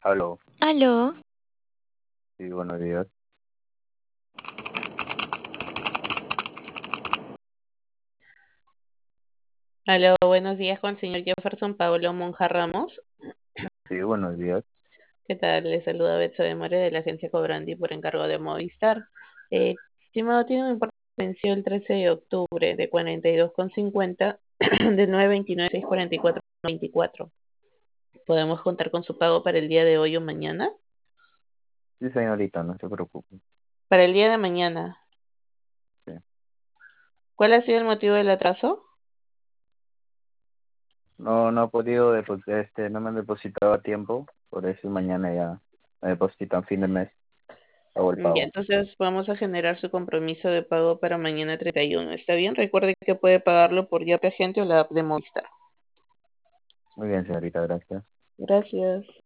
Aló, Aló, sí, buenos días. Aló, buenos días con el señor Jefferson Pablo Monja Ramos. Sí, buenos días. ¿Qué tal? Le saluda Betsa de More de la agencia Cobrandi por encargo de Movistar. Estimado, tiene un importe que venció el 13 de octubre de 42,50 de 929,644,24. ¿Podemos contar con su pago para el día de hoy o mañana? Sí, señorita, no se preocupe. Para el día de mañana. Sí. ¿Cuál ha sido el motivo del atraso? No, no he podido depositar, no me han depositado a tiempo, por eso mañana ya me depositan fin de mes, hago el Ya, pago. entonces vamos a generar su compromiso de pago para mañana 31. ¿Está bien? Recuerde que puede pagarlo por Yape Agente o la app de Movistar. Muy bien, señorita, gracias. Gracias.